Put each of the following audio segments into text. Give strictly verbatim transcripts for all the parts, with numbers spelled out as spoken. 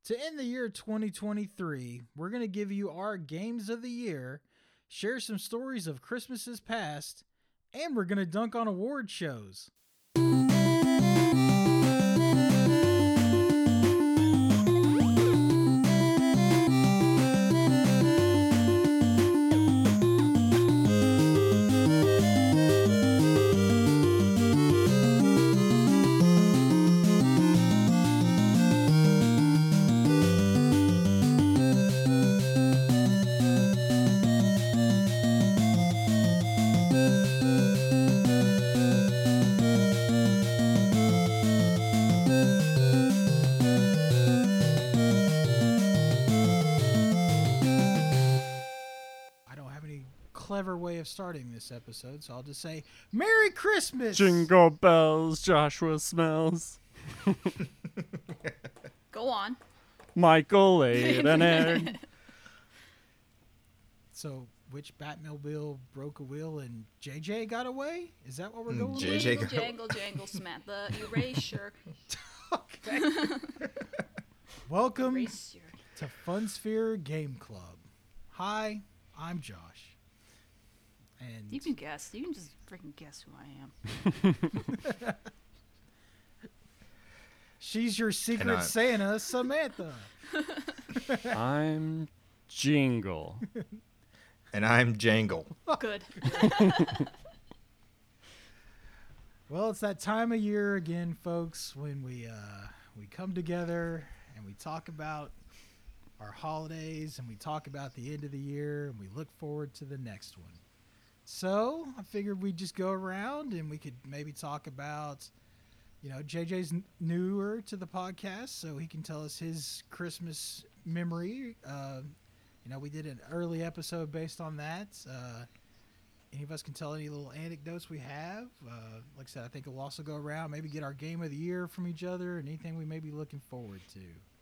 To end the year twenty twenty-three, we're going to give you our games of the year, share some stories of Christmases past, and we're going to dunk on award shows. Clever way of starting this episode, so I'll just say Merry Christmas! Jingle bells, Joshua smells. Go on. Michael ate an egg. So, which Batmobile broke a wheel and J J got away? Is that what we're Mm, going J with? J Jangle, jangle, jangle, Samantha. Erasure. Okay. Welcome Erasure. to Funsphere Game Club. Hi, I'm Josh. And You can guess. You can just freaking guess who I am. she's your secret And I- Santa, Samantha. I'm Jingle. And I'm Jangle. Good. Well, it's that time of year again, folks, when we uh, we come together and we talk about our holidays and we talk about the end of the year and we look forward to the next one. So I figured we'd just go around and we could maybe talk about, you know, J J's n- newer to the podcast, so he can tell us his Christmas memory. Uh, you know, we did an early episode based on that. Uh, any of us can tell any little anecdotes we have. Uh, like I said, I think we'll also go around, maybe get our game of the year from each other and anything we may be looking forward to.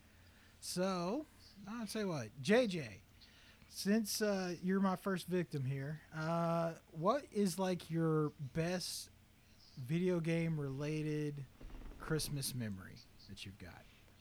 So, I'll tell you what, J J, since uh, you're my first victim here, uh, what is like your best video game related Christmas memory that you've got?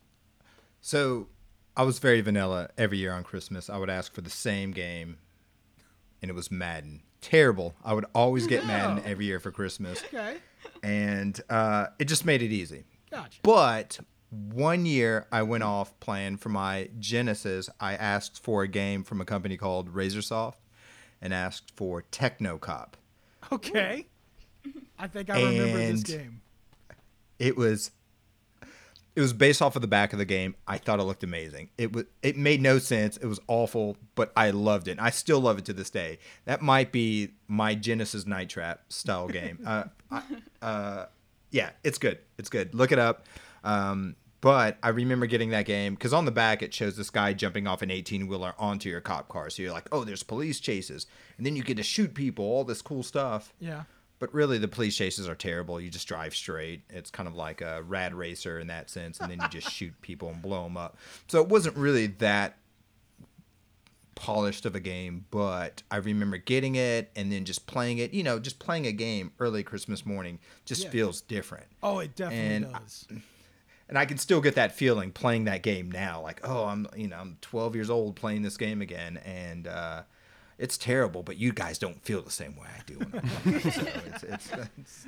So I was very vanilla every year on Christmas. I would ask for the same game, and it was Madden. Terrible. I would always get Madden every year for Christmas, Okay, and uh, it just made it easy. gotcha. But one year I went off playing for my Genesis. I asked for a game from a company called Razorsoft and asked for Techno Cop. Okay, I think I remember this And- game. It was it was based off of the back of the game. I thought it looked amazing. It was it made no sense. It was awful, but I loved it. And I still love it to this day. That might be my Genesis Night Trap style game. uh, I, uh, yeah, it's good. It's good. Look it up. Um, but I remember getting that game because on the back it shows this guy jumping off an eighteen-wheeler onto your cop car. So you're like, oh, there's police chases. And then you get to shoot people, all this cool stuff. Yeah. But really, the police chases are terrible. You just drive straight. It's kind of like a Rad Racer in that sense, and then you just shoot people and blow them up. So it wasn't really that polished of a game, but I remember getting it and then just playing it. You know, just playing a game early Christmas morning just Yeah. feels different. Oh, it definitely And I- does. And I can still get that feeling playing that game now. Like, oh, I'm, you know, I'm twelve years old playing this game again, and uh, it's terrible. But you guys don't feel the same way I do when I'm playing it. So it's, it's, it's,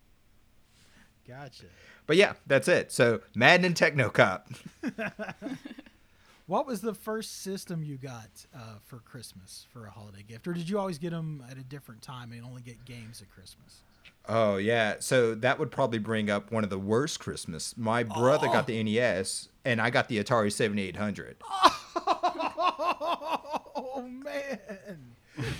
Gotcha. but yeah, that's it. So Madden and Techno Cop. What was the first system you got uh, for Christmas for a holiday gift, or did you always get them at a different time and only get games at Christmas? Oh yeah, so that would probably bring up one of the worst Christmas. My brother Oh. got the N E S, and I got the Atari seventy-eight hundred. Oh man!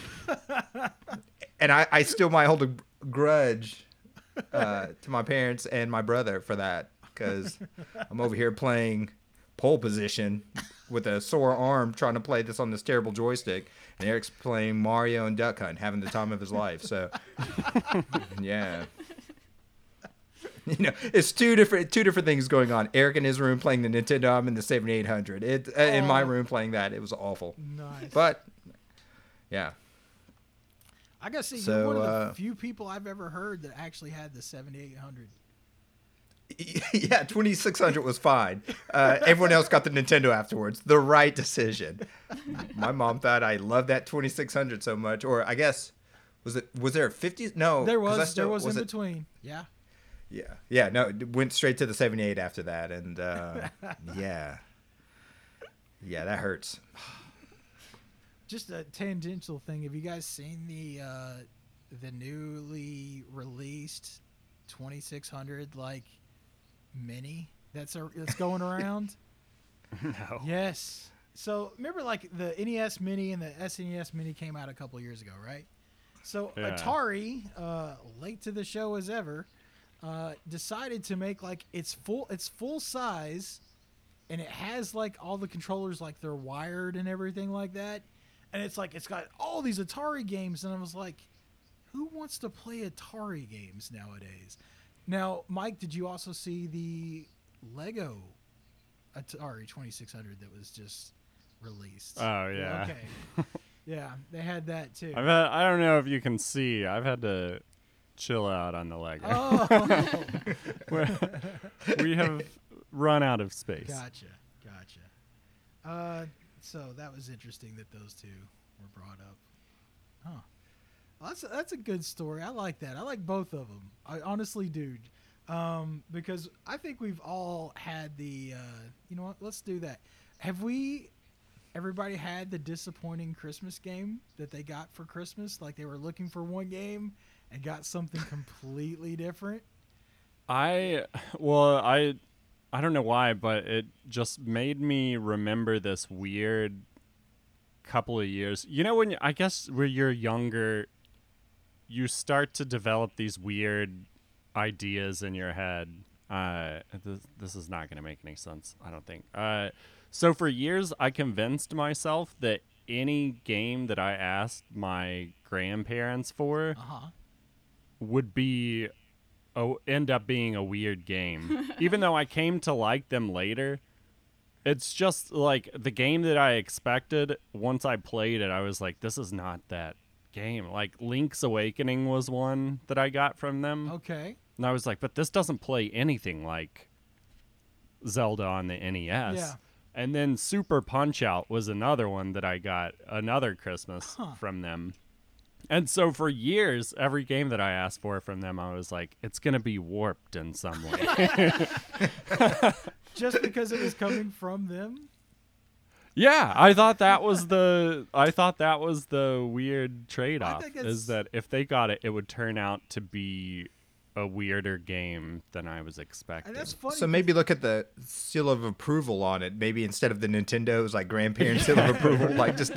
And I, I still might hold a grudge uh, to my parents and my brother for that, because I'm over here playing pole position with a sore arm trying to play this on this terrible joystick, and Eric's playing Mario and Duck Hunt, having the time of his life. So, yeah. You know, it's two different two different things going on. Eric in his room playing the Nintendo, I'm in the seventy-eight hundred. It uh, in my Oh. room playing that. It was awful. Nice. But yeah, I gotta say, So, you're one of the uh, few people I've ever heard that actually had the seventy-eight hundred. Yeah, twenty-six hundred was fine. Uh, everyone else got the Nintendo afterwards. The right decision. My mom thought I loved that twenty-six hundred so much, or I guess was it was there a fifty? No, There 'cause I was still- there was, in it- between. Yeah. Yeah, yeah, no, it went straight to the seventy-eight after that, and uh, yeah, yeah, that hurts. Just a tangential thing. Have you guys seen the uh, the newly released twenty-six hundred like mini that's a, that's going around? No. Yes. So remember, like the N E S Mini and the S N E S Mini came out a couple years ago, right? So Yeah. Atari, uh, late to the show as ever, uh, decided to make like its full its full size, and it has like all the controllers like they're wired and everything like that, and it's like it's got all these Atari games, and I was like, who wants to play Atari games nowadays? Now, Mike, did you also see the Lego Atari twenty-six hundred that was just released? Oh, yeah. Okay. Yeah, they had that too. I've had, I don't know if you can see. I've had to chill out on the Lego. Oh, we have run out of space. gotcha, gotcha. Uh, so that was interesting that those two were brought up. Huh. Well, that's a, that's a good story. I like that. I like both of them. I honestly do. Um, because I think we've all had the. Uh, you know what? Let's do that. Have we? Everybody had the disappointing Christmas game that they got for Christmas. Like they were looking for one game and got something completely different. I well, I I don't know why, but it just made me remember this weird couple of years. You know, when you, I guess when you're younger, you start to develop these weird ideas in your head. Uh, this, this is not going to make any sense, I don't think. Uh, so for years, I convinced myself that any game that I asked my grandparents for Uh huh. would be oh, end up being a weird game. Even though I came to like them later, it's just like the game that I expected. Once I played it, I was like, this is not that game. Like Link's Awakening was one that I got from them. Okay. And I was like, but this doesn't play anything like Zelda on the N E S. Yeah. And then Super Punch-Out was another one that I got another Christmas Huh. from them. And so for years, every game that I asked for from them, I was like, it's going to be warped in some way. Just because it was coming from them. Yeah, I thought that was the I thought that was the weird trade-off, think it's- is that if they got it, it would turn out to be a weirder game than I was expecting. And that's funny. So maybe look at the seal of approval on it. Maybe instead of the Nintendo, it was like grandparent seal of approval, like just.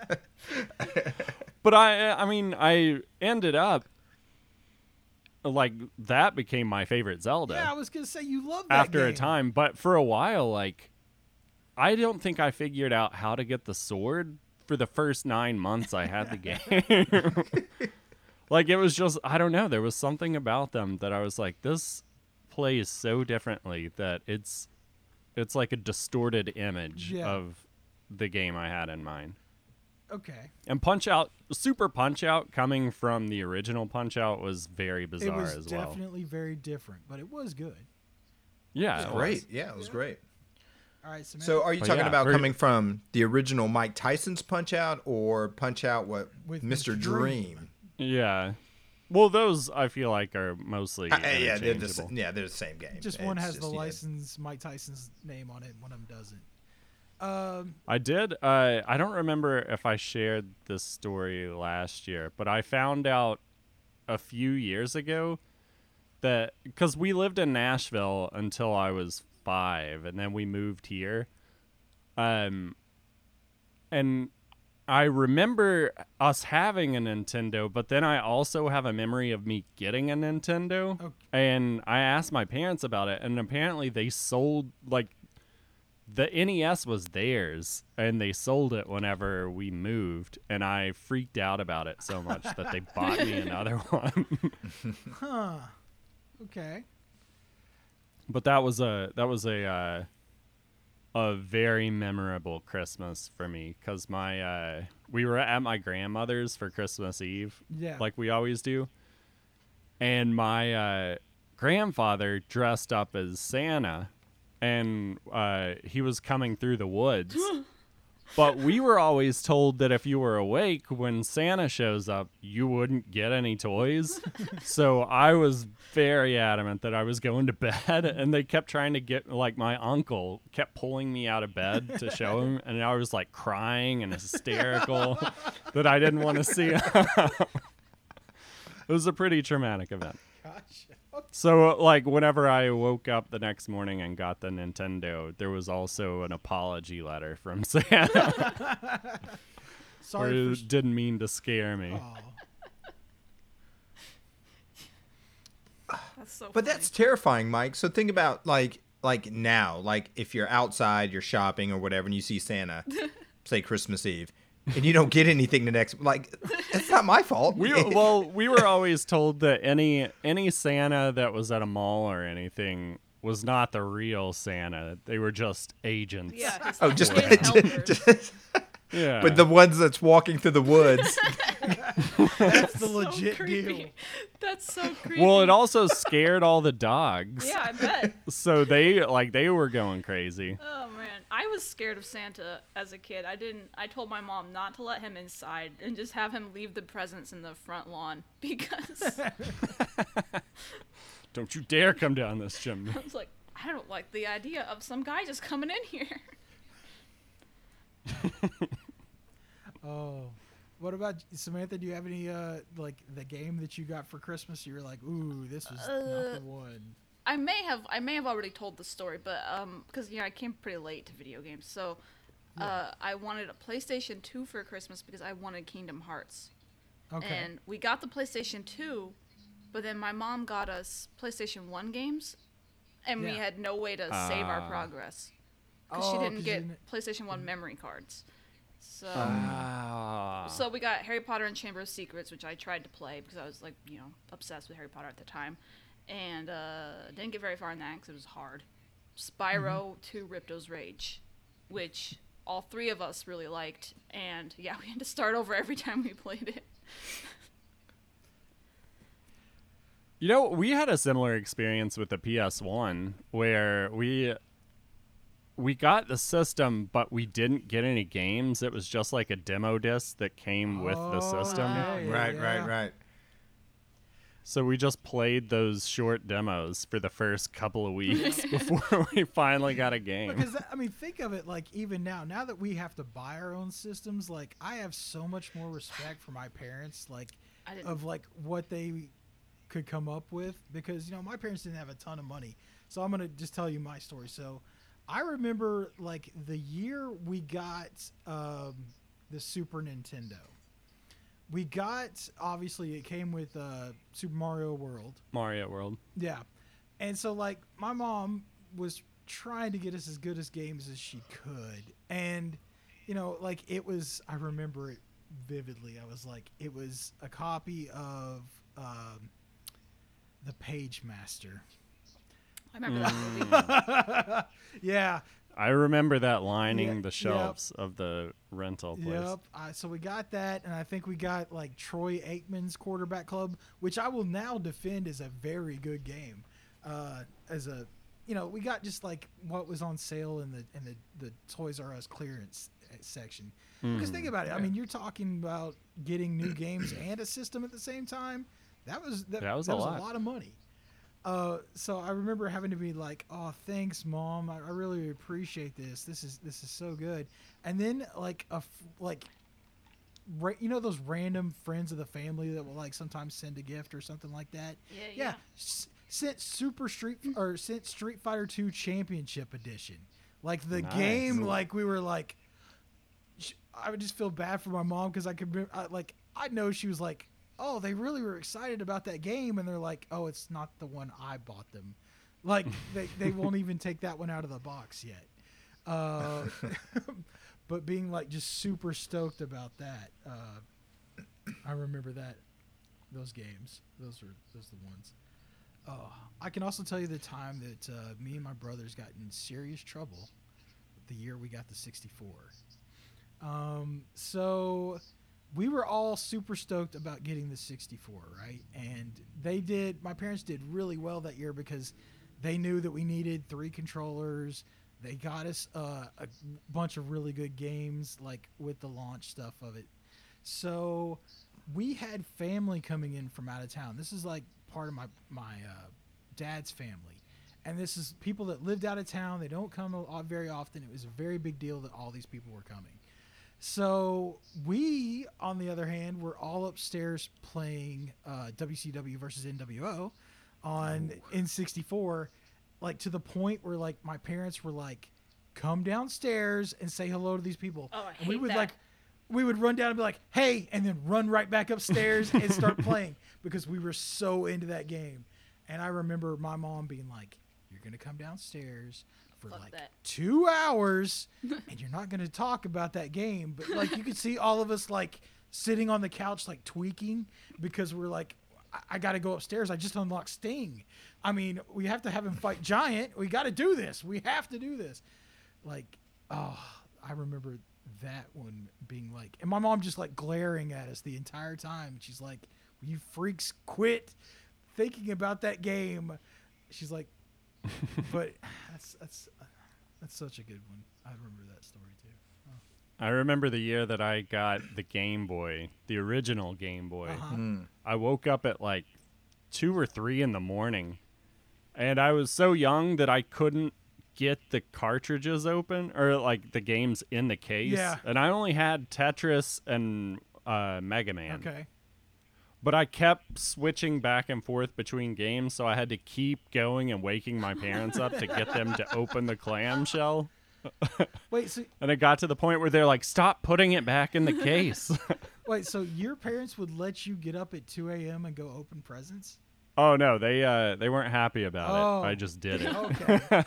But I I mean, I ended up like that became my favorite Zelda yeah, I was gonna say you love that after a game. time, but for a while like I don't think I figured out how to get the sword for the first nine months I had the game. Like, it was just, I don't know, there was something about them that I was like, this plays so differently that it's it's like a distorted image Yeah. of the game I had in mind. Okay. And Punch Out, Super Punch Out coming from the original Punch Out was very It bizarre was as well. definitely very different, but it was good. Yeah, It it was great. was. Yeah, it was great. All right, Samantha, So are you But talking yeah, about very- coming from the original Mike Tyson's Punch Out or Punch Out what With Mister Mister Dream? Yeah. Well, those I feel like are mostly Uh, yeah, they're the, interchangeable. s- yeah, they're the same game. just It's one has the just, yeah. license Mike Tyson's name on it, one of them doesn't. Um, I did. Uh, I don't remember if I shared this story last year, but I found out a few years ago that because we lived in Nashville until I was five, and then we moved here. Um, and I remember us having a Nintendo, but then I also have a memory of me getting a Nintendo. Okay. And I asked my parents about it, and apparently they sold like. The N E S was theirs, and they sold it whenever we moved, and I freaked out about it so much that they bought me another one. huh. Okay. But that was a that was a uh, a very memorable Christmas for me because my uh, we were at my grandmother's for Christmas Eve, Yeah. like we always do, and my uh, grandfather dressed up as Santa, and uh, he was coming through the woods. But we were always told that if you were awake when Santa shows up, you wouldn't get any toys. So I was very adamant that I was going to bed, and they kept trying to get, like, my uncle kept pulling me out of bed to show him, and I was, like, crying and hysterical that I didn't want to see him. It was a pretty traumatic event. Gotcha. So, like, whenever I woke up the next morning and got the Nintendo, there was also an apology letter from Santa. Sorry where for it didn't mean to scare me. Oh. That's so But funny. that's terrifying, Mike. So think about like like now, like if you're outside, you're shopping or whatever, and you see Santa, say Christmas Eve, and you don't get anything the next. Like it's not my fault. We well, we were always told that any any Santa that was at a mall or anything was not the real Santa. They were just agents. Yeah. His, oh, just, his helpers. just Yeah. but the ones that's walking through the woods. That's the So legit creepy. deal. That's so creepy. Well, it also scared all the dogs. Yeah, I bet. So they like they were going crazy. Oh man, I was scared of Santa as a kid. I didn't. I told my mom not to let him inside and just have him leave the presents in the front lawn because Don't you dare come down this chimney. I was like, I don't like the idea of some guy just coming in here. Oh. What about Samantha? Do you have any uh like the game that you got for Christmas? You were like, ooh, this was Uh, not the one. I may have I may have already told the story, but um, because you know I came pretty late to video games, so uh, I wanted a PlayStation two for Christmas because I wanted Kingdom Hearts, Okay. and we got the PlayStation two, but then my mom got us PlayStation one games, and we Yeah. had no way to save our Ah. progress because Oh, she 'cause didn't you get didn't- PlayStation one memory cards. So. Ah. So we got Harry Potter and Chamber of Secrets, which I tried to play because I was like, you know, obsessed with Harry Potter at the time, and uh, didn't get very far in that because it was hard. Spyro to Ripto's Rage, which all three of us really liked, and yeah, we had to start over every time we played it. You know, we had a similar experience with the P S one where we we got the system, but we didn't get any games. It was just like a demo disc that came with the Oh, system. okay. Yeah, right, yeah. right, right. So we just played those short demos for the first couple of weeks before we finally got a game. Because that, I mean, think of it like even now. Now that we have to buy our own systems, like I have so much more respect for my parents, like I didn't. of like what they could come up with. Because you know my parents didn't have a ton of money, so I'm gonna just tell you my story. So I remember like the year we got um, the Super Nintendo. We got obviously it came with uh, Super Mario World. Mario World. Yeah. And so like my mom was trying to get us as good as games as she could. And you know, like it was I remember it vividly. I was like it was a copy of um, the Page Master. I remember Mm. that movie. Yeah. I remember that lining Yeah, the yep. shelves of the rental place. Yep. I, so we got that, and I think we got like Troy Aikman's Quarterback Club, which I will now defend as a very good game. Uh, as a, you know, we got just like what was on sale in the in the, the Toys R Us clearance section. Because think about it. I mean, you're talking about getting new games and a system at the same time. That was that, That was that a was lot. a lot of money. Uh, so I remember having to be like, "Oh, thanks, Mom. I, I really appreciate this. This is this is so good." And then like a f- like, ra- you know those random friends of the family that will like sometimes send a gift or something like that. Yeah, Yeah, yeah. s- sent Super Street or sent Street Fighter two Championship Edition. Like the Nice. game, like we were like, sh- I would just feel bad for my mom because I could re- I, like I know she was like, oh, they really were excited about that game, and they're like, oh, it's not the one I bought them. Like they, they won't even take that one out of the box yet. Uh, but being like just super stoked about that, uh, I remember that those games. Those are those are the ones. Oh, I can also tell you the time that uh, me and my brothers got in serious trouble the year we got the sixty-four. Um, so we were all super stoked about getting the sixty-four, right? And they did, my parents did really well that year because they knew that we needed three controllers. They got us uh, a bunch of really good games, like with the launch stuff of it. So we had family coming in from out of town. This is like part of my, my uh, dad's family. And this is people that lived out of town. They don't come a- very often. It was a very big deal that all these people were coming. So we, on the other hand, were all upstairs playing uh, W C W versus N W O on N sixty-four, like to the point where like my parents were like, "Come downstairs and say hello to these people." Oh, I and we hate would that. like, we would run down and be like, "Hey," and then run right back upstairs and start playing because we were so into that game. And I remember my mom being like, "You're gonna come downstairs for Fuck like that. two hours and you're not going to talk about that game." But like you could see all of us like sitting on the couch like tweaking because we're like, I, I got to go upstairs. I just unlocked Sting. I mean, we have to have him fight Giant. We got to do this. We have to do this. Like, oh, I remember that one being like, and my mom just like glaring at us the entire time. She's like, "Will you freaks quit thinking about that game?" She's like, but that's that's that's such a good one. I remember that story too. Oh. I remember the year that I got the Game Boy, the original Game Boy. Uh-huh. Mm. I woke up at like two or three in the morning, and I was so young that I couldn't get the cartridges open or like the games in the case. Yeah. And I only had Tetris and uh, Mega Man. Okay. But I kept switching back and forth between games, so I had to keep going and waking my parents up to get them to open the clamshell. Wait, so And it got to the point where they're like, "Stop putting it back in the case." wait, so your parents would let you get up at two a.m. and go open presents? Oh no, they uh they weren't happy about Oh. it. I just did it. Okay.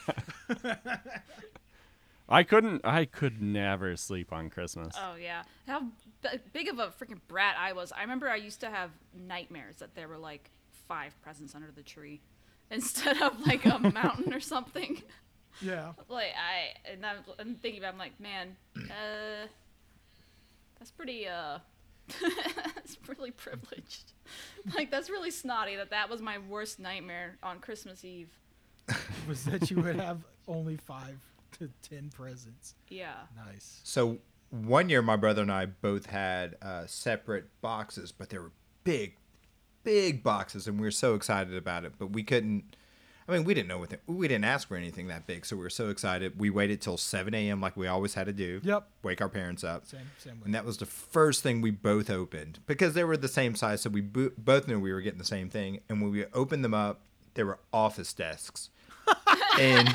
I couldn't I could never sleep on Christmas. Oh yeah, how b- big of a freaking brat I was. I remember I used to have nightmares that there were like five presents under the tree instead of like a mountain or something. Yeah. Like I and I'm, I'm thinking about, I'm like, man, uh, that's pretty uh, that's really privileged. Like that's really snotty. That that was my worst nightmare on Christmas Eve. Was that you would have only five to ten presents. Yeah. Nice. So one year, my brother and I both had uh, separate boxes, but they were big, big boxes, and we were so excited about it. But we couldn't. I mean, we didn't know what the, we didn't ask for anything that big, so we were so excited. We waited till seven a.m. like we always had to do. Yep. Wake our parents up. Same same way. And that was the first thing we both opened because they were the same size, so we bo- both knew we were getting the same thing. And when we opened them up, they were office desks, and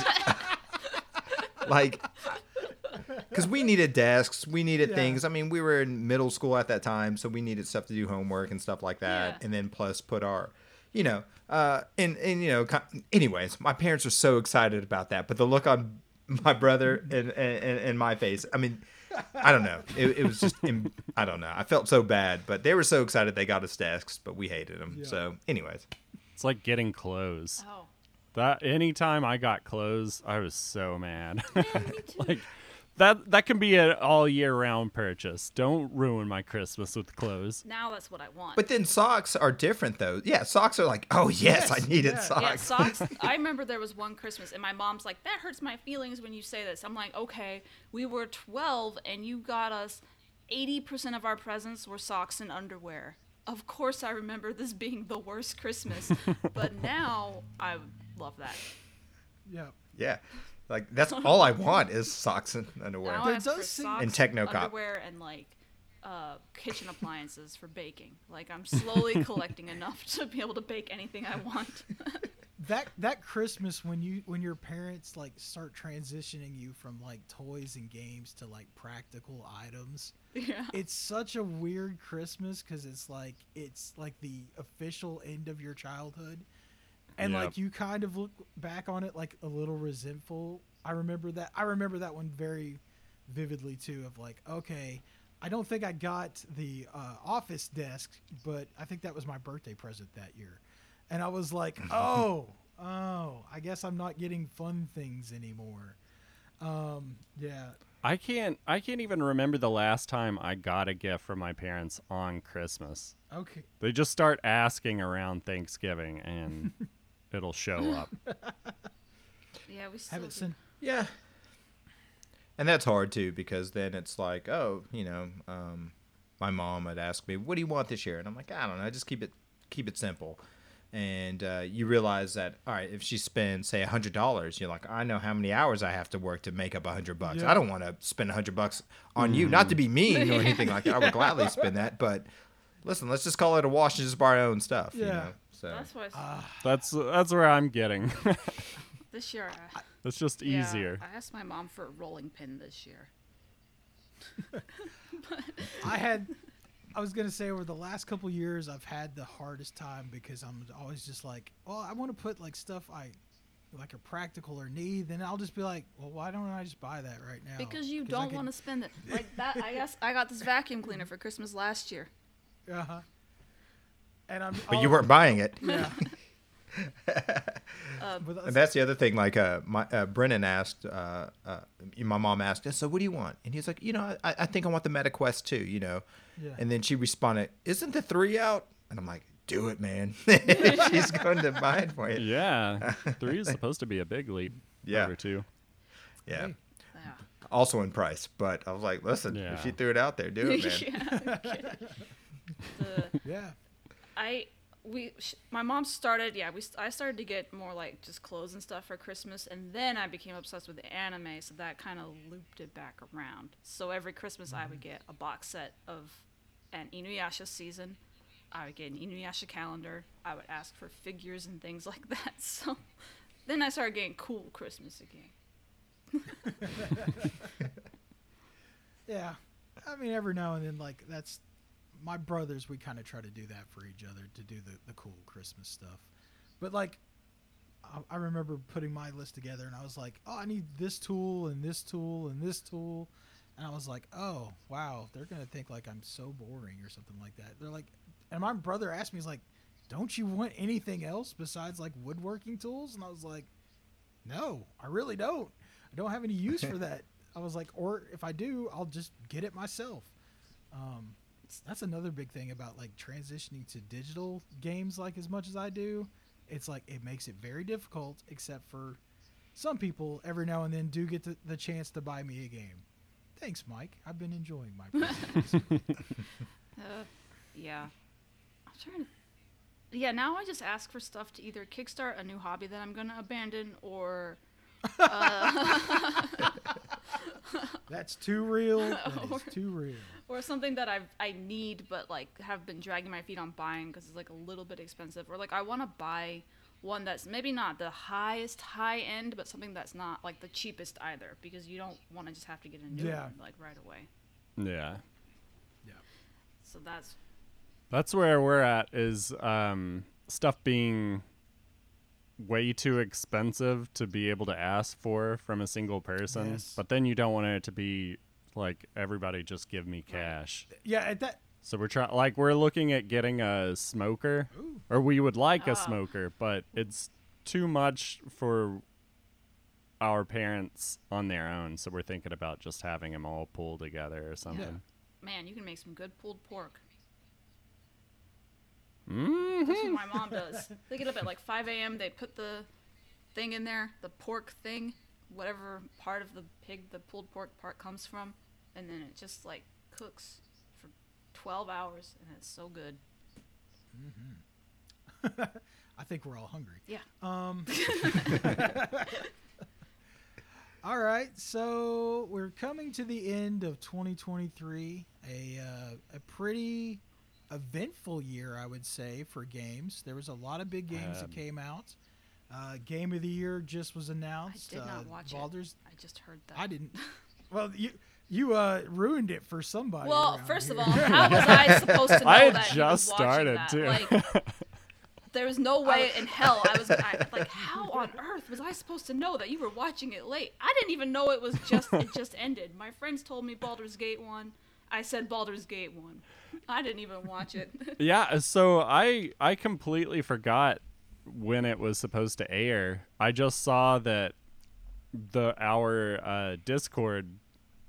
like, because we needed desks, we needed Yeah. things. I mean, we were in middle school at that time, so we needed stuff to do homework and stuff like that. Yeah. And then plus put our, you know, uh, and and you know, co- anyways, my parents were so excited about that, but the look on my brother and and, and my face, I mean. I don't know. It, it was just, im- I don't know. I felt so bad, but they were so excited they got us desks, but we hated them. Yeah. So, anyways, It's like getting clothes. Oh. That anytime I got clothes, I was so mad. Yeah, me too. Like that that can be an all year round purchase. Don't ruin my Christmas with clothes. Now that's what I want. but then socks are different though. Yeah, socks are like, oh yes, Yes, I needed yeah. socks. Yeah, socks. I remember there was one Christmas, and my mom's like, "That hurts my feelings when you say this." I'm like, "Okay, we were twelve, and you got us eighty percent of our presents were socks and underwear." Of course, I remember this being the worst Christmas, but now I love that. Yeah. Yeah, like that's all I want is socks and underwear. Now There I ask for does seem- socks, And Technocop. underwear, and like uh, kitchen appliances for baking. Like I'm slowly collecting enough to be able to bake anything I want. That that Christmas when you when your parents like start transitioning you from like toys and games to like practical items. Yeah. It's such a weird Christmas because it's like it's like the official end of your childhood, and Yep. like you kind of look back on it like a little resentful. I remember that. I remember that one very vividly too. Of like, okay, I don't think I got the uh, office desk, but I think that was my birthday present that year, and I was like, oh, oh, I guess I'm not getting fun things anymore. Um, yeah. I can't. I can't even remember the last time I got a gift from my parents on Christmas. Okay. They just start asking around Thanksgiving, and it'll show up. Yeah, we still Have it do. sent. Yeah. And that's hard too, because then it's like, oh, you know, um, my mom would ask me, "What do you want this year?" And I'm like, I don't know, just keep it keep it simple. And uh, you realize that, all right, if she spends say a hundred dollars, you're like, I know how many hours I have to work to make up a hundred bucks. Yeah. I don't want to spend a hundred bucks on you, not to be mean or anything like that. I would gladly spend that, but listen, let's just call it a wash and just buy our own stuff. You Yeah. know? So That's why I s- Ah, That's that's where I'm getting. this year. I, It's just yeah, easier. I asked my mom for a rolling pin this year. I had. I was gonna say over the last couple years, I've had the hardest time because I'm always just like, well, I want to put like stuff I like are practical or need. Then I'll just be like, well, why don't I just buy that right now? Because you I don't could- want to spend it like that. I guess I got this vacuum cleaner for Christmas last year. Uh-huh. And I'm. but you oh, weren't buying it. Yeah. Um, But And that's the other thing. Like, uh, my uh, Brennan asked, uh, uh, my mom asked, so what do you want? And he's like, you know, I, I think I want the MetaQuest two, you know. Yeah. And then she responded, isn't the three out? And I'm like, do it, man. She's going to buy it for you. Yeah, three is supposed to be a big leap. Yeah. Over two. Yeah. Hey. yeah. Also in price, but I was like, listen, Yeah. if she threw it out there, do it, man. yeah. okay. The, Yeah. I we sh- my mom started yeah we st- I started to get more like just clothes and stuff for Christmas, and then I became obsessed with anime, so that kind of looped it back around. So every Christmas I would get a box set of an Inuyasha season. I would get an Inuyasha calendar. I would ask for figures and things like that. So then I started getting cool Christmas again. Yeah. I mean, every now and then, like, that's my brothers, we kind of try to do that for each other to do the, the cool Christmas stuff. But, like, I, I remember putting my list together and I was like, oh, I need this tool and this tool and this tool. And I was like, oh, wow, they're going to think, like, I'm so boring or something like that. They're like, and my brother asked me, he's like, don't you want anything else besides, like, woodworking tools? And I was like, no, I really don't. I don't have any use for that. I was like, or if I do, I'll just get it myself. Um, that's another big thing about like transitioning to digital games, like as much as I do. It's like it makes it very difficult, except for some people every now and then do get the, the chance to buy me a game. Thanks, Mike. I've been enjoying my presents. Uh, yeah. I'm trying to. Yeah, now I just ask for stuff to either kickstart a new hobby that I'm gonna abandon, or. Uh, That's too real. That Or- is too real. or something that I I need but like have been dragging my feet on buying because it's like a little bit expensive, or like I want to buy one that's maybe not the highest high end, but something that's not like the cheapest either, because you don't want to just have to get a new Yeah. one like right away. Yeah. So that's That's where we're at, is um, stuff being way too expensive to be able to ask for from a single person. Yes. But then you don't want it to be like, everybody just give me cash. Yeah, at that. So we're trying, like, we're looking at getting a smoker, Ooh. or we would like Oh. a smoker, but it's too much for our parents on their own. So we're thinking about just having them all pull together or something. man, you can make some good pulled pork. Mm-hmm. That's what my mom does. They get up at like five a.m. They put the thing in there, the pork thing, whatever part of the pig the pulled pork part comes from, and then it just like cooks for twelve hours, and it's so good. I think we're all hungry. Yeah. Um, all right, so we're coming to the end of twenty twenty-three. A uh, a pretty eventful year, I would say, for games. There was a lot of big games Um, that came out. Uh, Game of the Year just was I announced. did uh, not watch Baldur's, it. I just heard that. I didn't. Well, you you uh, ruined it for somebody. Well, around first of here. all, how was I supposed to know I had that he just was watching started, that? too. Like, there was no way in hell I was I, like, how on earth was I supposed to know that you were watching it late? I didn't even know it was just it just ended. My friends told me Baldur's Gate one. I said Baldur's Gate one. I didn't even watch it. Yeah, so I I completely forgot when it was supposed to air. I just saw that the our uh, Discord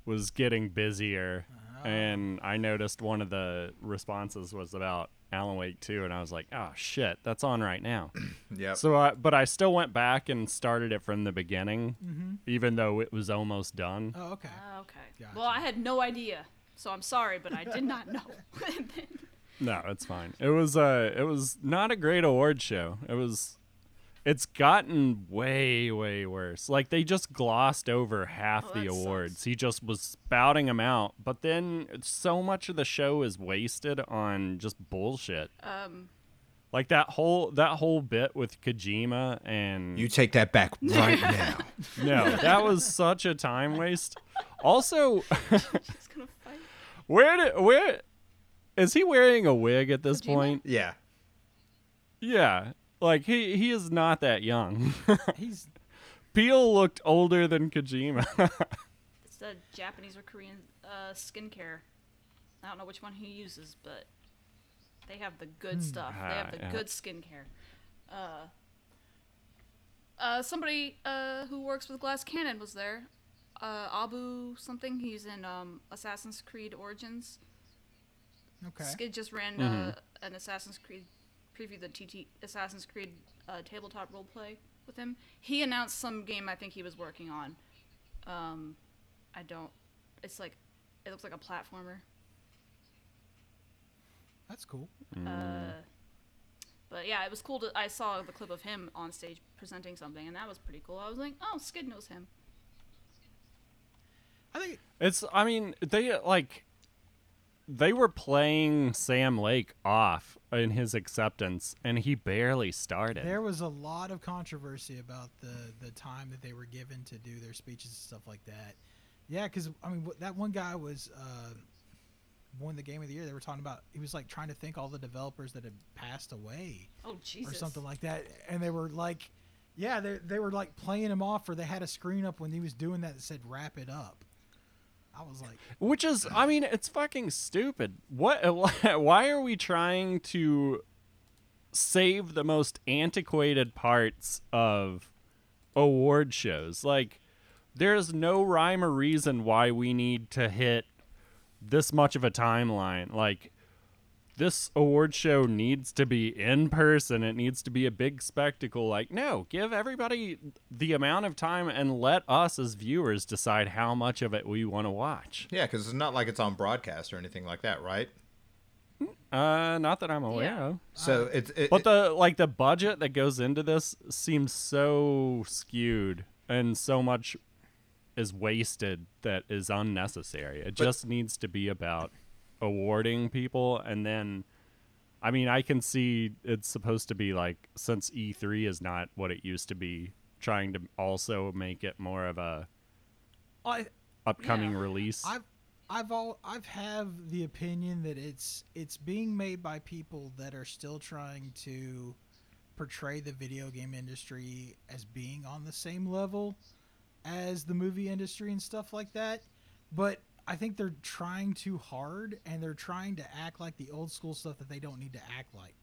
was getting busier, Oh. and I noticed one of the responses was about Alan Wake two, and I was like, oh shit, that's on right now. Yep. So, I, but I still went back and started it from the beginning, Mm-hmm. even though it was almost done. Oh, okay. Ah, okay. Gotcha. Well, I had no idea, so I'm sorry, but I did not know. No, it's fine. It was uh, it was not a great award show. It was. It's gotten way, way worse. Like, they just glossed over half Oh, the that awards. sucks. He just was spouting them out. But then so much of the show is wasted on just bullshit. um, Like, that whole that whole bit with Kojima and... You take that back right now. No, that was such a time waste. Also, she's gonna fight. where did... Where... Is he wearing a wig at this Kojima? point? Yeah. Yeah. Like, he, he is not that young. He's Peel looked older than Kojima. It's the Japanese or Korean uh, skincare. I don't know which one he uses, but they have the good stuff. They have the Ah, yeah. good skincare. Uh, uh, somebody uh, who works with Glass Cannon was there. Uh, Abu something. He's in um, Assassin's Creed Origins. okay. Skid just ran Mhm. uh, an Assassin's Creed preview, the T T Assassin's Creed uh, tabletop roleplay with him. He announced some game I think he was working on. Um, I don't. It's like it looks like a platformer. That's cool. Uh, but yeah, it was cool to. I saw the clip of him on stage presenting something, and that was pretty cool. I was like, oh, Skid knows him. I think It's, I mean, they, like, they were playing Sam Lake off in his acceptance, and he barely started. there was a lot of controversy about the the time that they were given to do their speeches and stuff like that. Yeah, because I mean, wh- that one guy was uh, won the game of the year. They were talking about he was like trying to thank all the developers that had passed away Oh Jesus. or something like that, and they were like, yeah, they they were like playing him off, or they had a screen up when he was doing that that said "wrap it up." I was like, Which is, I mean, it's fucking stupid. What? Why are we trying to save the most antiquated parts of award shows? Like, there's no rhyme or reason why we need to hit this much of a timeline. Like, this award show needs to be in person. It needs to be a big spectacle. Like, no, give everybody the amount of time and let us as viewers decide how much of it we want to watch. Yeah, because it's not like it's on broadcast or anything like that, right? Uh, not that I'm aware Yeah. of. So it's it, But the like the budget that goes into this seems so skewed, and so much is wasted that is unnecessary. It But- just needs to be about awarding people, and then I mean, I can see it's supposed to be like, since E three is not what it used to be, trying to also make it more of a I upcoming Yeah. release. I've I've all I've have the opinion that it's it's being made by people that are still trying to portray the video game industry as being on the same level as the movie industry and stuff like that. But I think they're trying too hard, and they're trying to act like the old school stuff that they don't need to act like.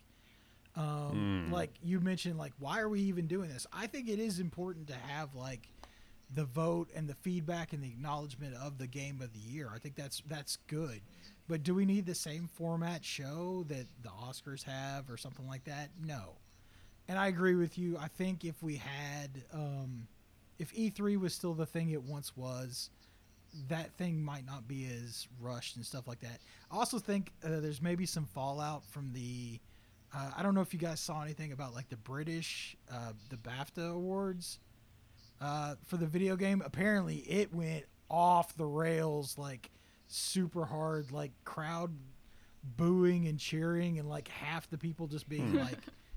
Um, Mm. Like you mentioned, like, why are we even doing this? I think it is important to have like the vote and the feedback and the acknowledgement of the game of the year. I think that's that's good. But do we need the same format show that the Oscars have or something like that? No. And I agree with you. I think if we had um, if E three was still the thing it once was, that thing might not be as rushed and stuff like that. I also think uh, there's maybe some fallout from the uh, I don't know if you guys saw anything about like the British uh, the BAFTA awards uh, for the video game. Apparently it went off the rails, like super hard, like crowd booing and cheering, and like half the people just being like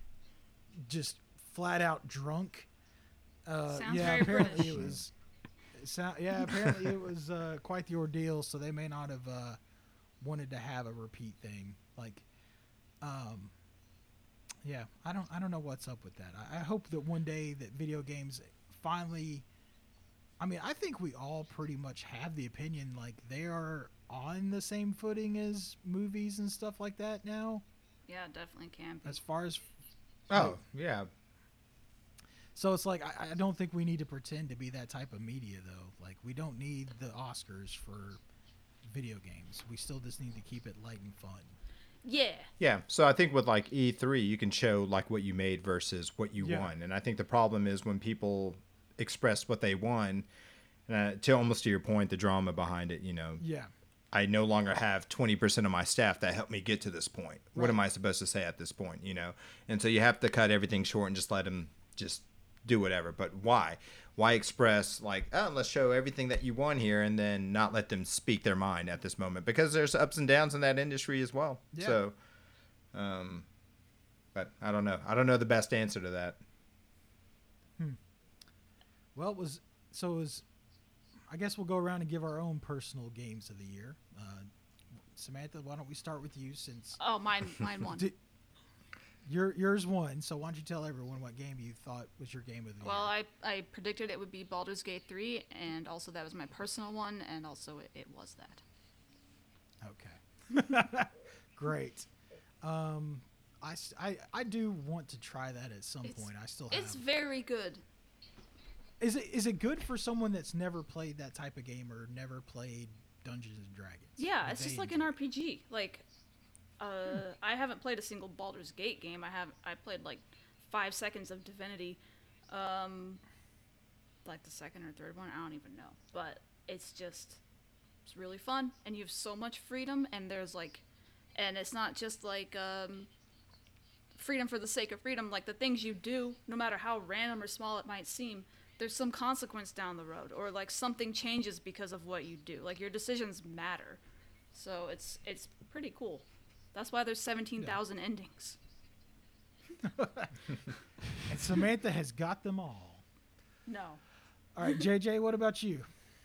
just flat out drunk. Uh, Sounds yeah, very apparently British. it was. It sound, yeah, apparently it was uh, quite the ordeal. So they may not have uh, wanted to have a repeat thing. Like, um, yeah, I don't, I don't know what's up with that. I, I hope that one day that video games finally. I mean, I think we all pretty much have the opinion like they are on the same footing as movies and stuff like that now. Yeah, definitely can be. As far as oh yeah, So it's like I, I don't think we need to pretend to be that type of media though. Like we don't need the Oscars for video games. We still just need to keep it light and fun. Yeah. Yeah, so I think with like E three, you can show like what you made versus what you Yeah. won, and I think the problem is when people express what they won, uh, to almost to your point, the drama behind it. You know, Yeah. I no longer have twenty percent of my staff that helped me get to this point. What Right. am I supposed to say at this point? You know, and so you have to cut everything short and just let them just do whatever. But why? Why express like, oh, let's show everything that you won here, and then not let them speak their mind at this moment? Because there's ups and downs in that industry as well. Yeah. So, um, but I don't know. I don't know the best answer to that. Well, it was so it was. I guess we'll go around and give our own personal games of the year. Uh, Samantha, why don't we start with you since Oh, mine, mine won. Did- your yours won? So why don't you tell everyone what game you thought was your game of the Well, year? I, I predicted it would be Baldur's Gate three, and also that was my personal one, and also it, it was that. Okay. Great. Um, I, s- I, I do want to try that at some It's- point. I still It's have. very good. Is it is it good for someone that's never played that type of game or never played Dungeons and Dragons? Yeah, Would it's just they like an enjoy R P G. Like, uh, I haven't played a single Baldur's Gate game. I have I played like five seconds of Divinity, um, like the second or third one. I don't even know, but it's just it's really fun, and you have so much freedom. And there's like, and it's not just like um, freedom for the sake of freedom. Like the things you do, no matter how random or small it might seem, there's some consequence down the road, or like something changes because of what you do. Like your decisions matter. So it's it's pretty cool. That's why there's seventeen thousand endings. And Samantha has got them all. No. All right, J J, what about you?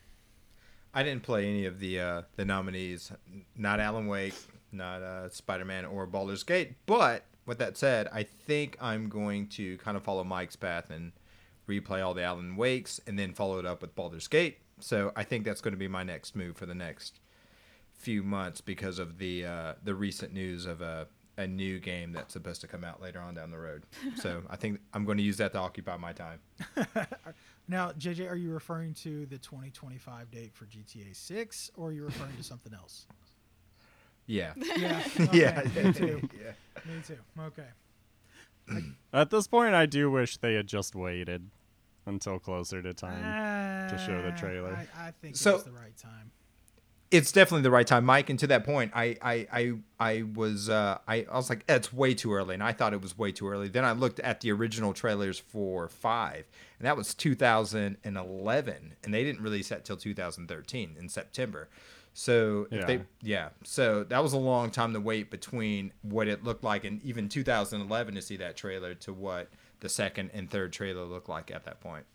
I didn't play any of the uh, the nominees, not Alan Wake, not uh, Spider-Man or Baldur's Gate. But with that said, I think I'm going to kind of follow Mike's path and replay all the Alan Wakes and then follow it up with Baldur's Gate. So I think that's going to be my next move for the next few months because of the uh, the recent news of a, a new game that's supposed to come out later on down the road. So I think I'm going to use that to occupy my time. Now, J J, are you referring to the twenty twenty-five date for G T A six, or are you referring to something else? Yeah. Yeah. Yeah. Okay, me too. Yeah. Me too. Okay. At this point, I do wish they had just waited until closer to time. to show the Uh, trailer. I, I think So- it's the right time. It's definitely the right time, Mike. And to that point, I I I, I was uh, I, I was like, it's way too early, and I thought it was way too early. Then I looked at the original trailers for five, and that was two thousand eleven, and they didn't release that till two thousand thirteen in September. So if Yeah. they yeah, so that was a long time to wait between what it looked like in even two thousand eleven to see that trailer to what the second and third trailer looked like at that point.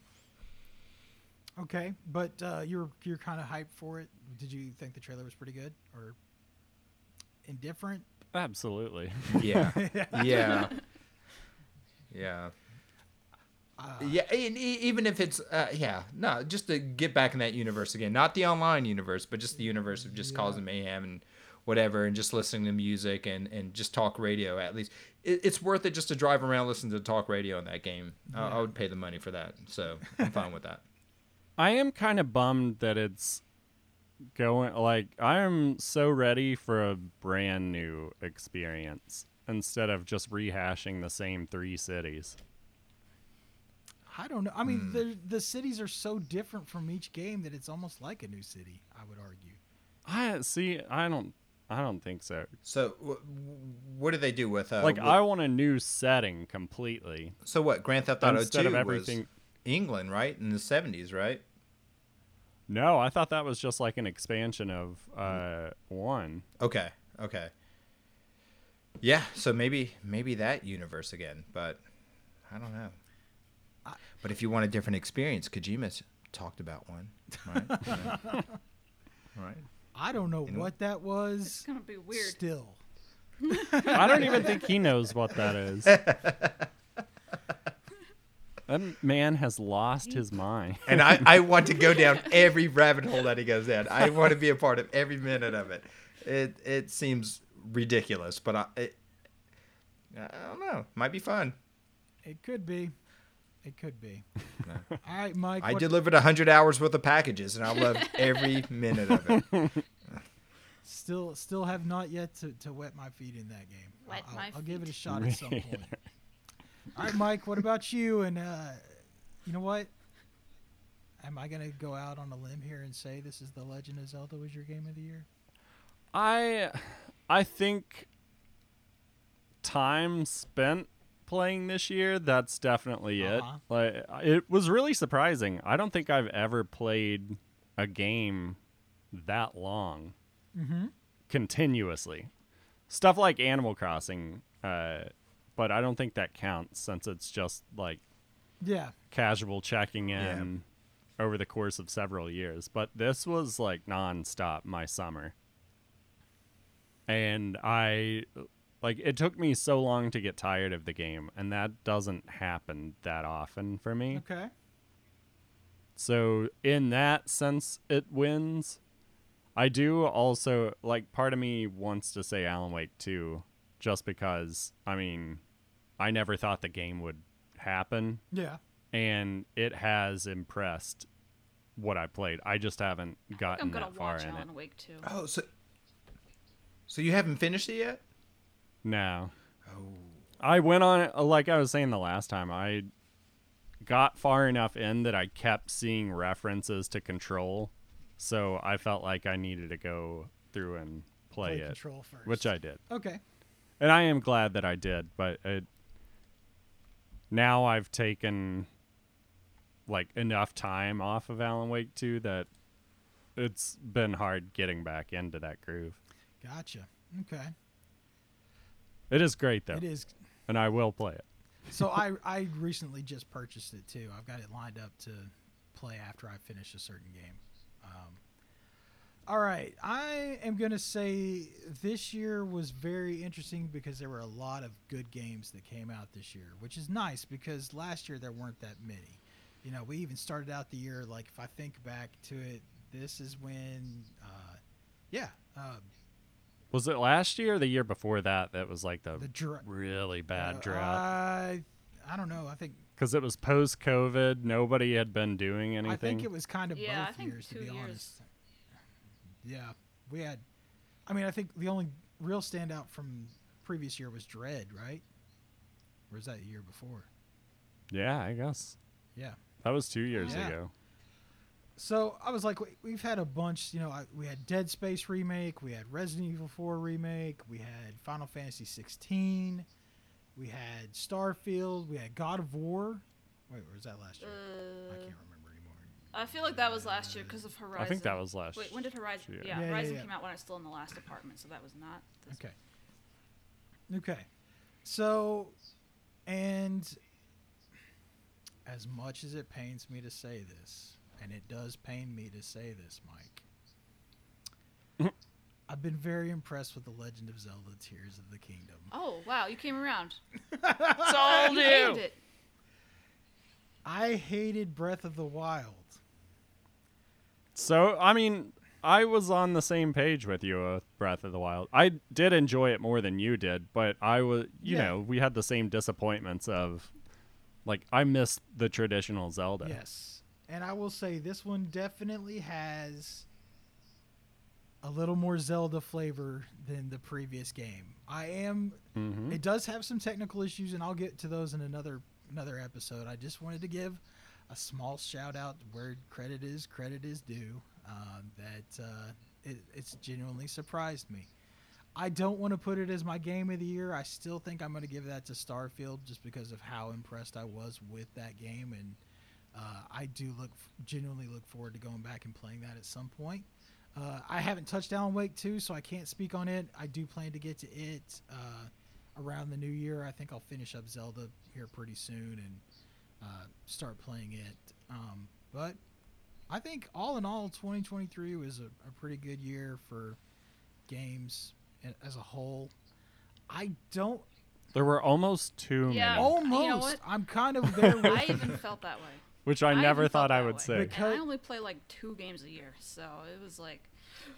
Okay, but uh, you're you're kind of hyped for it. Did you think the trailer was pretty good or indifferent? Absolutely. Yeah. Yeah. Yeah. Uh, Yeah, and e- even if it's uh, yeah, no, just to get back in that universe again, not the online universe, but just the universe of just Yeah. causing mayhem and whatever, and just listening to music and, and just talk radio. At least it, it's worth it just to drive around, listen to talk radio in that game. I, I Yeah. would pay the money for that, so I'm fine with that. I am kind of bummed that it's going like I am so ready for a brand new experience instead of just rehashing the same three cities. I don't know. I mean, Hmm. the the cities are so different from each game that it's almost like a new city. I would argue. I see. I don't. I don't think so. So w- what do they do with uh, like what- I want a new setting completely so what? Grand Theft Auto instead two of everything. was England, right, in the seventies, right? No, I thought that was just like an expansion of uh, one. Okay, okay. Yeah, so maybe maybe that universe again, but I don't know. I- But if you want a different experience, Kojima's talked about one, right? right. Right. I don't know You know- what that It's was. gonna be weird. Still, I don't even think he knows what that is. That man has lost his mind. And I, I want to go down every rabbit hole that he goes down. I want to be a part of every minute of it. It it seems ridiculous, but I it, I don't know. Might be fun. it could be. It could be. All right, Mike. I what- delivered one hundred hours worth of packages, and I loved every minute of it. Still, still have not yet to, to wet my feet in that game. Wet I'll, my I'll give it a feet. shot at some point. All right, Mike. What about you? And uh, you know what? Am I gonna go out on a limb here and say this is The Legend of Zelda was your game of the year? I I think time spent playing this year, that's definitely Uh-huh. it. Like it was really surprising. I don't think I've ever played a game that long Mm-hmm. continuously. Stuff like Animal Crossing, uh, but I don't think that counts since it's just like Yeah. casual checking in over the course of several years. But this was like nonstop my summer. And I like it took me so long to get tired of the game, and that doesn't happen that often for me. Okay. So in that sense it wins. I do also like part of me wants to say Alan Wake two just because I mean I never thought the game would happen, Yeah. and it has impressed what I played. I just haven't gotten I'm gonna that far watch in it. Alan Wake too. Oh, so so you haven't finished it yet? No. Oh, I went on it like I was saying the last time. I got far enough in that I kept seeing references to Control, so I felt like I needed to go through and play, Play it, Control first. which I did. Okay. And I am glad that I did, but it, now I've taken like enough time off of Alan Wake two that it's been hard getting back into that groove. Gotcha. Okay. It is great though, It is. and I will play it. So I I recently just purchased it too. I've got it lined up to play after I finish a certain game. Um, all right, I am gonna say this year was very interesting because there were a lot of good games that came out this year, which is nice because last year there weren't that many. You know, we even started out the year like if I think back to it, this is when, uh, yeah, uh, Was it last year or the year before that that was like the, the dr- really bad uh, drought? I I don't know. I think Because it was post COVID, nobody had been doing anything. I think it was kind of Yeah, I both think years, to two be years. honest. Yeah, we had. I mean, I think the only real standout from previous year was Dread, right? Or was that the year before? Yeah, I guess Yeah. that was two years Yeah. ago. So I was like, we- we've had a bunch. You know, I, we had Dead Space remake, we had Resident Evil four remake, we had Final Fantasy sixteen, we had Starfield, we had God of War. Wait, or was that last year? I Uh, can't remember anymore. I feel like that was last year because of Horizon. I think that was last. Wait, when did Horizon? year. Yeah, Yeah, yeah, Horizon yeah. came out when I was still in the last apartment, so that was not. This Okay. Okay. So, and as much as it pains me to say this, and it does pain me to say this, Mike, I've been very impressed with The Legend of Zelda Tears of the Kingdom. Oh wow, you came around. Sold You hated it. I hated Breath of the Wild. So I mean, I was on the same page with you with Breath of the Wild. I did enjoy it more than you did, but I was, you Yeah. know, we had the same disappointments of, like, I missed the traditional Zelda. Yes. And I will say this one definitely has a little more Zelda flavor than the previous game. I am hmm It does have some technical issues, and I'll get to those in another another episode. I just wanted to give a small shout out where credit is credit is due. Um, that uh, it, it's genuinely surprised me. I don't want to put it as my game of the year. I still think I'm going to give that to Starfield just because of how impressed I was with that game, and uh, I do look genuinely look forward to going back and playing that at some point. Uh, I haven't touched Alan Wake two, so I can't speak on it. I do plan to get to it uh, around the new year. I think I'll finish up Zelda here pretty soon and uh, start playing it. Um, but I think all in all, twenty twenty-three was a, a pretty good year for games a- as a whole. I don't There were almost too Yeah. many, Oh, almost. you know what? I'm kind of there with I even felt that way. which I, I never even thought felt I that would way. say. Because- And I only play like two games a year, so it was like,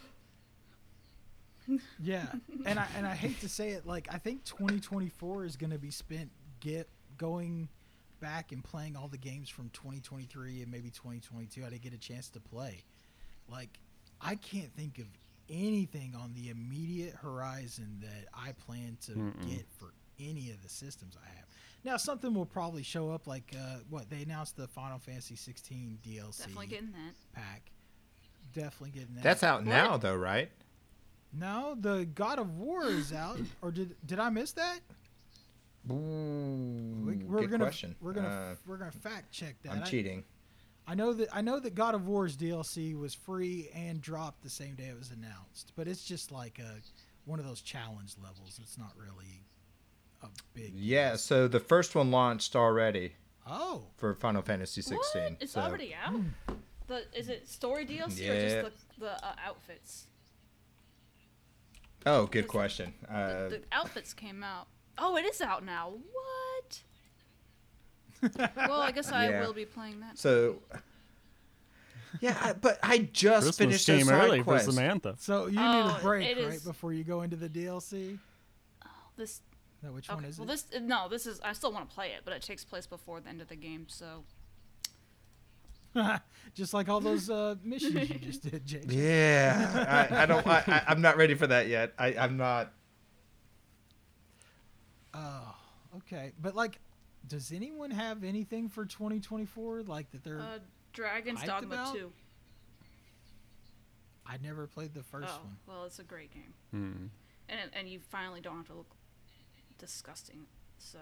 Yeah, and I and I hate to say it, like I think twenty twenty-four is going to be spent get going back and playing all the games from twenty twenty-three and maybe twenty twenty-two, I didn't get a chance to play. Like, I can't think of anything on the immediate horizon that I plan to Mm-mm. get for any of the systems I have. Now, something will probably show up, like uh, what they announced, the Final Fantasy sixteen D L C Definitely getting that. pack. Definitely getting that. That's out What? now, though, right? No, the God of War is out. Or did did I miss that? Ooh, We, we're good gonna question. we're gonna Uh, we're gonna fact check that. I'm I- cheating. I know that I know that God of War's D L C was free and dropped the same day it was announced, but it's just like a one of those challenge levels. It's not really a big. Yeah, so the first one launched already Oh, for Final Fantasy sixteen. What? It's so- already out. Hmm. The is it story D L C or Yeah. just the the uh, outfits? Oh, good Is it- question. The, Uh, the outfits came out. Oh, it is out now. What? Well, I guess I Yeah. will be playing that. so, yeah, I- but I just Christmas finished those came side early quests. for Samantha. so you need Oh, a break it right is- before you go into the D L C. This No, which one okay. is Well, it? this no, this is I still want to play it, but it takes place before the end of the game. So Just like all those uh, missions you just did, J J. Yeah, I, I don't. I, I, I'm not ready for that yet. I, I'm not. Oh, okay. But like, does anyone have anything for twenty twenty-four? Like that they're. uh, Dragon's hyped Dogma about? two. I never played the first Oh, one. well, it's a great game, Hmm. and and you finally don't have to look disgusting. So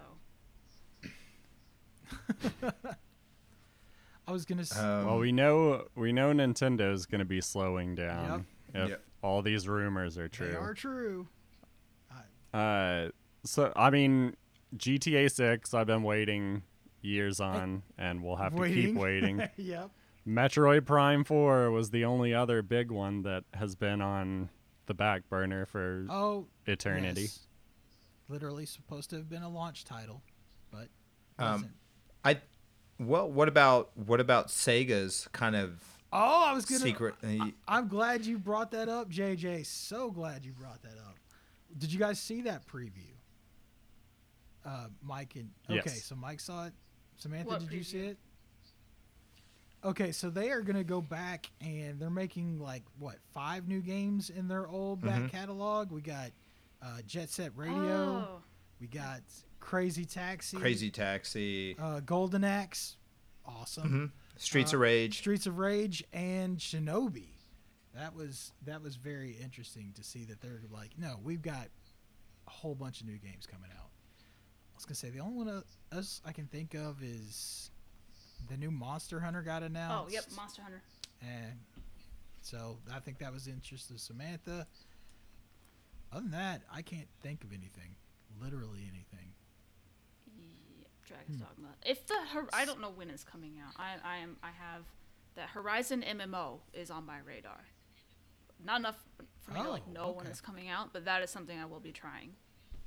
I was gonna. s Um, Well, we know we know Nintendo's going to be slowing down if Yep. all these rumors are true. They are true. Uh, so I mean, G T A six. I've been waiting years on, and we'll have to keep waiting. Yep. Metroid Prime four was the only other big one that has been on the back burner for Oh, eternity. yes. Literally supposed to have been a launch title, but Um, wasn't. I. Well, what about what about Sega's kind of Oh, I was gonna. secret? uh, I'm glad you brought that up, J J. So glad you brought that up. Did you guys see that preview? Uh, Mike and okay, Yes. so Mike saw it. Samantha, What did you see preview? it? Okay, so they are gonna go back and they're making like what five new games in their old back Mhm. catalog. We got uh, Jet Set Radio. Oh, We got Crazy Taxi. Crazy Taxi, Uh, Golden Axe. Awesome. mhm, Streets Uh, of Rage. Streets of Rage and Shinobi. That was that was very interesting to see that they're like, no, we've got a whole bunch of new games coming out. I was gonna say the only one of us I can think of is the new Monster Hunter got oh, announced. yep, Monster Hunter. And so I think that was the interest of Samantha. Other than that, I can't think of anything. Literally anything. Yep, Dragon's Hmm. Dogma. If the Hor- I don't know when it's coming out. I I am I have that Horizon M M O is on my radar. Not enough for me to like Oh, know when okay. it's coming out, but that is something I will be trying.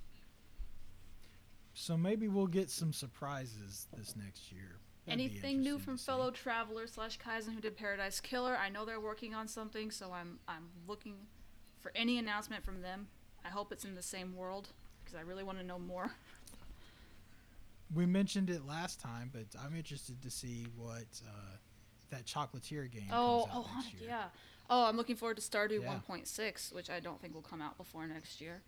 So maybe we'll get some surprises this next year. That'd be Anything new interesting from to see. fellow traveler slash Kaizen who did Paradise Killer? I know they're working on something, so I'm I'm looking for any announcement from them. I hope it's in the same world because I really want to know more. We mentioned it last time, but I'm interested to see what uh, that Chocolatier game Oh, comes out oh, next Haunted, year. yeah. Oh, I'm looking forward to Stardew Yeah. one point six, which I don't think will come out before next year.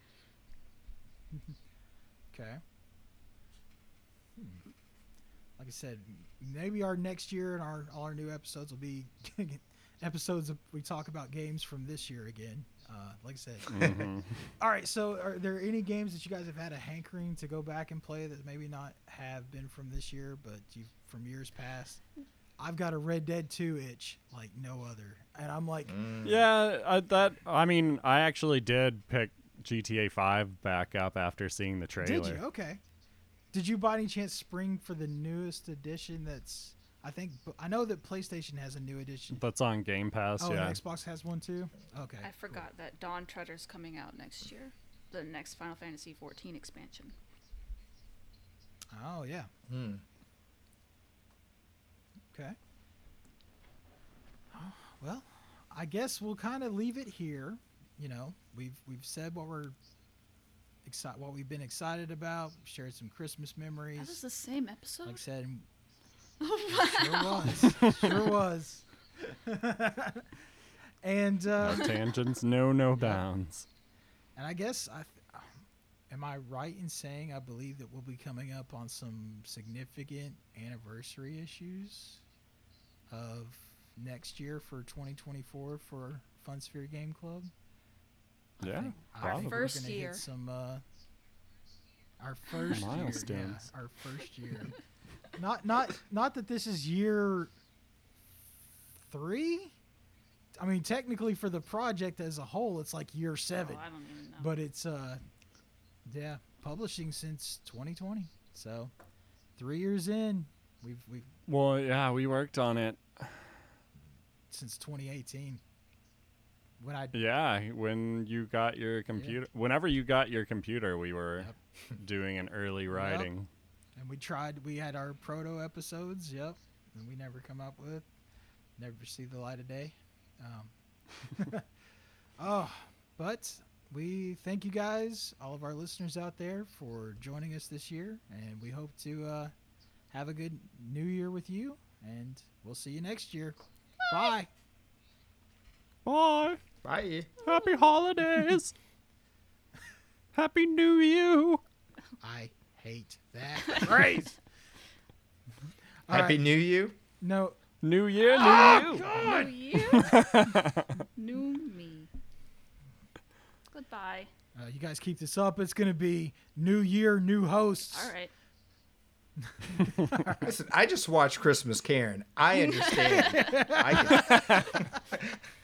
Okay. Hmm. Like I said, maybe our next year and our all our new episodes will be episodes of we talk about games from this year again. Uh, like I said. Mhm. All right. So, are there any games that you guys have had a hankering to go back and play that maybe not have been from this year, but you from years past? I've got a Red Dead two itch like no other, and I'm like, Mm. Yeah, uh, that. I mean, I actually did pick G T A five back up after seeing the trailer. did you? Okay. Did you by any chance spring for the newest edition? That's I think I know that PlayStation has a new edition. That's on Game Pass. Oh, yeah. and Xbox has one too. Okay. I forgot that Dawn Treader's coming out next year. The next Final Fantasy fourteen expansion. Oh yeah. Hmm. Okay. Oh, well, I guess we'll kind of leave it here. You know, we've we've said what we're exci- what we've been excited about. Shared some Christmas memories. That was the same episode. Like I said, sure was, sure was. and uh, No tangents, no no bounds. and I guess I. Th- Am I right in saying I believe that we'll be coming up on some significant anniversary issues of next year for twenty twenty-four for Funsphere Game Club? I Yeah, think, I probably. think we're First gonna year. hit some uh, our first year, Milestones. yeah, our first year. not not not that this is year three. I mean, technically for the project as a whole, it's like year seven. Oh, I don't even know. But it's uh yeah, publishing since twenty twenty. So three years in, we've we've Well, yeah, we worked on it. since twenty eighteen. When I Yeah, when you got your computer, whenever you got your computer, we were doing an early writing. and we tried we had our proto episodes, yep. And we never come up with never see the light of day. Um Oh, but we thank you guys, all of our listeners out there, for joining us this year, and we hope to uh, have a good new year with you, and we'll see you next year. Bye. Bye. Bye. Happy holidays. Happy New You. I hate that phrase. All Happy right. New You. No. New Year, New Oh, You. New you, new me. Goodbye. Uh, you guys keep this up. It's going to be new year, new hosts. All right. Listen, I just watched Christmas Karen. I understand. I get